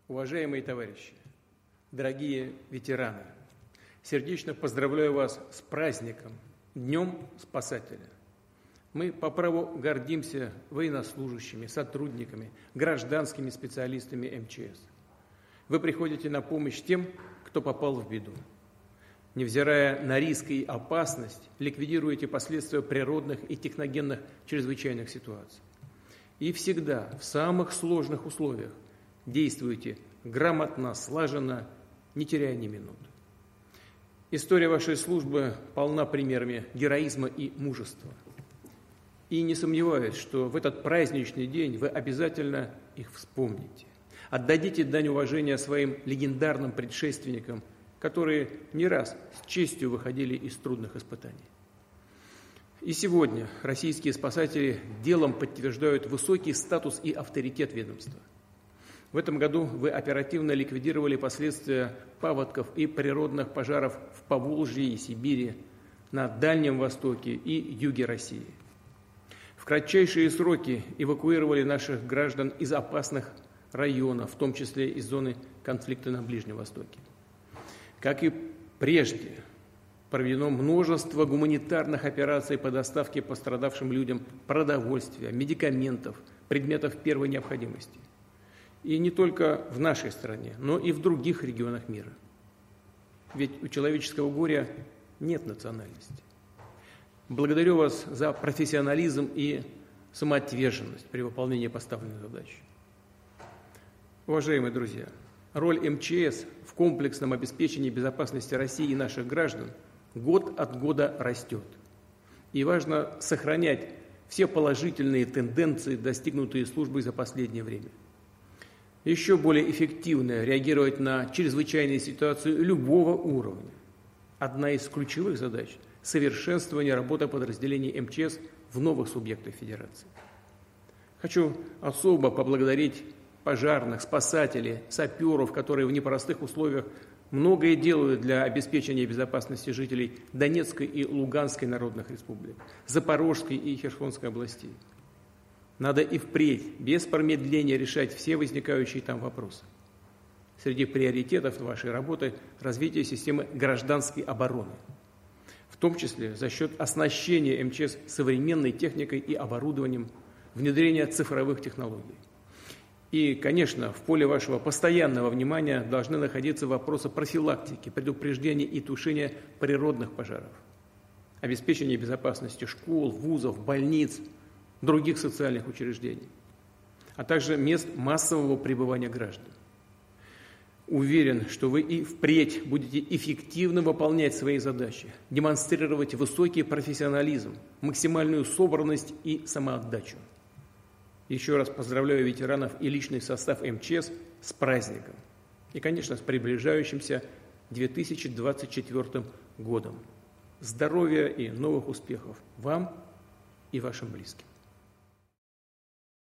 Уважаемые товарищи, дорогие ветераны, сердечно поздравляю вас с праздником, Днем Спасателя. Мы по праву гордимся военнослужащими, сотрудниками, гражданскими специалистами МЧС. Вы приходите на помощь тем, кто попал в беду. Невзирая на риск и опасность, ликвидируете последствия природных и техногенных чрезвычайных ситуаций. И всегда в самых сложных условиях действуйте грамотно, слаженно, не теряя ни минуты. История вашей службы полна примерами героизма и мужества. И не сомневаюсь, что в этот праздничный день вы обязательно их вспомните. Отдадите дань уважения своим легендарным предшественникам, которые не раз с честью выходили из трудных испытаний. И сегодня российские спасатели делом подтверждают высокий статус и авторитет ведомства. В этом году вы оперативно ликвидировали последствия паводков и природных пожаров в Поволжье и Сибири, на Дальнем Востоке и юге России. В кратчайшие сроки эвакуировали наших граждан из опасных районов, в том числе из зоны конфликта на Ближнем Востоке. Как и прежде, проведено множество гуманитарных операций по доставке пострадавшим людям продовольствия, медикаментов, предметов первой необходимости. И не только в нашей стране, но и в других регионах мира. Ведь у человеческого горя нет национальности. Благодарю вас за профессионализм и самоотверженность при выполнении поставленной задачи. Уважаемые друзья, роль МЧС в комплексном обеспечении безопасности России и наших граждан год от года растет. И важно сохранять все положительные тенденции, достигнутые службой за последнее время. Еще более эффективно реагировать на чрезвычайные ситуации любого уровня. Одна из ключевых задач – совершенствование работы подразделений МЧС в новых субъектах Федерации. Хочу особо поблагодарить пожарных, спасателей, саперов, которые в непростых условиях многое делают для обеспечения безопасности жителей Донецкой и Луганской народных республик, Запорожской и Херсонской областей. Надо и впредь, без промедления, решать все возникающие там вопросы. Среди приоритетов вашей работы – развитие системы гражданской обороны, в том числе за счет оснащения МЧС современной техникой и оборудованием, внедрения цифровых технологий. И, конечно, в поле вашего постоянного внимания должны находиться вопросы профилактики, предупреждения и тушения природных пожаров, обеспечения безопасности школ, вузов, больниц, других социальных учреждений, а также мест массового пребывания граждан. Уверен, что вы и впредь будете эффективно выполнять свои задачи, демонстрировать высокий профессионализм, максимальную собранность и самоотдачу. Еще раз поздравляю ветеранов и личный состав МЧС с праздником и, конечно, с приближающимся 2024 годом. Здоровья и новых успехов вам и вашим близким.